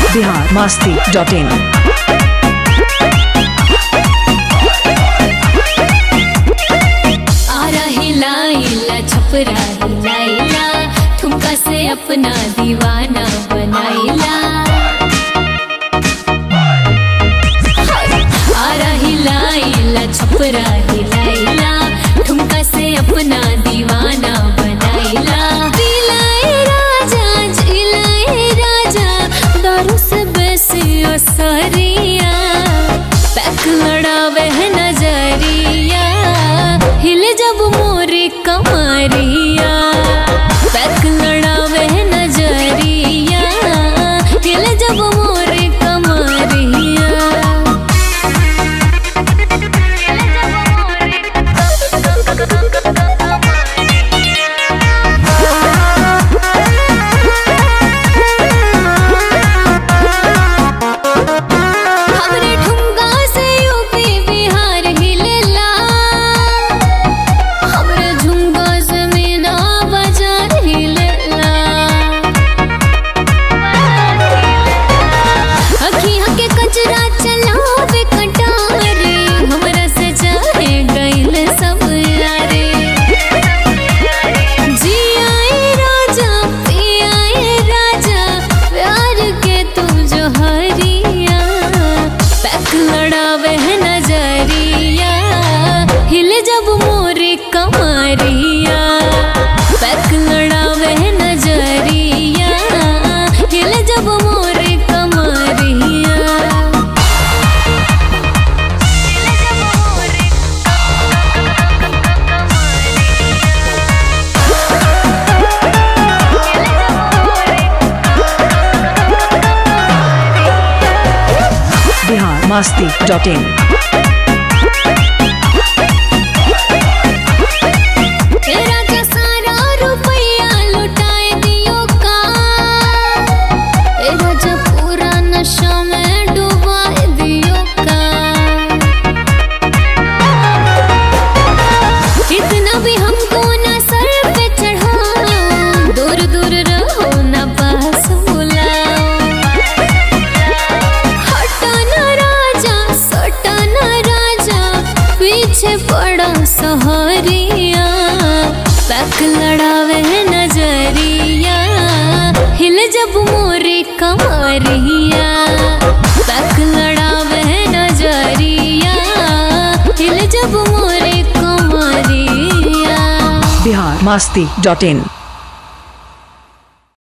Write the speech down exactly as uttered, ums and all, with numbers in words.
Bihar masti dot in. Ara हिलाइला छपरा हिलाइला ठुमका से अपना दीवाना बनाइला। आरा हिलाइला छपरा हिलाइला ठुमका से अपना दीवाना बनाइला। दिलाए राजा जिलाए राजा दारू से बेसी असरिया पैक लड़ावे है नजरिया हिले जब मोरे कमरिया। पैक लड़ावे है नजरिया हिले जब मोरे कमरिया। हमरे ठुमका से यूपी बिहार हिलेला। हमरे झुमका से मीना बाजार हिलेला। अखियाँ के कचरा चलावे कटारे हमरा से चाहे गइल सब यारे। जियाए राजा पियाए राजा प्यार के तू जो हरिया। पैक लड़ावे है नजरिया हिले जब मोरे कमरिया। पैक लड़ावे है नजरिया हिले जब मोरे कमरिया। बिहार मस्ती डॉट इन। राजा सारा रुपया लुटाए दियो का ए राजा पूरा नशा में डुबाए दियो का। इतना भी हमको ना सर पे चढ़ाओ दूर दूर रहो ना पास बुलाओ। हटा ना राजा सटा ना राजा पीछे पड़ा सहरिया। पैक लड़ावे है नजरिया हिले जब मोरे कमरिया। पैक लड़ावे है नजरिया हिले जब मोरे कमरिया। बिहार मस्ती डॉट इन।